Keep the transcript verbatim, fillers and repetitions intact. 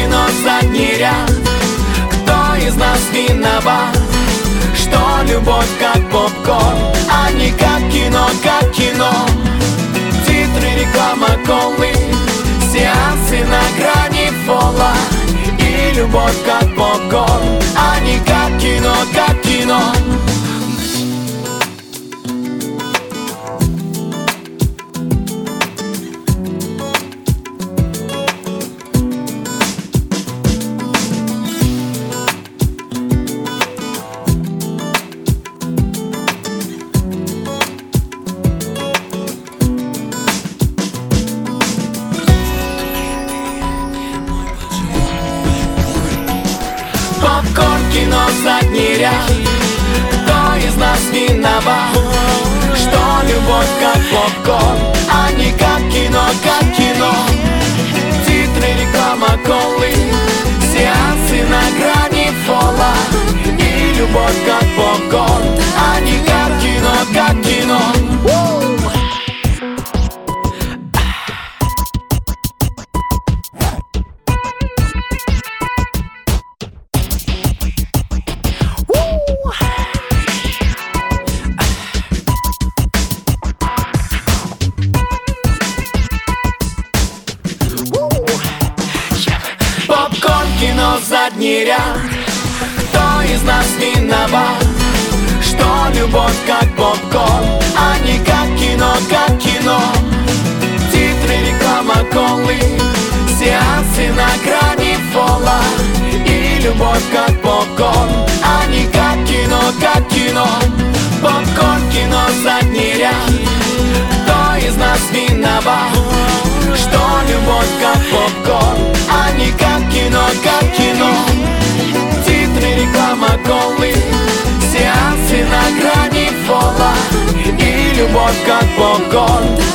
кино, задний ряд. Кто из нас виноват, что любовь как попкорн, а не как кино, как кино? Титры, реклама, колы, сеансы на грани фола. И любовь как попкорн, а не как кино, как кино. Попкорн, кино, задний ряд. Кто из нас виноват, что любовь как попкорн, а не как кино, как кино? Титры, реклама, колы, сеансы на грани фола. И любовь как попкорн, а не как кино, как кино. Попкорн, кино, задний ряд. Кто из нас виноват, что любовь как попкорн, а не как кино, как кино? Титры, реклама, колы, сеансы на грани фола. И любовь как попкорн, а не как кино, как кино. Попкорн, кино, задний ряд. Кто из нас виноват, что любовь как попкорн, а не как кино, как кино? Титры, реклама, колы, сеансы на грани фола. И любовь как попкорн,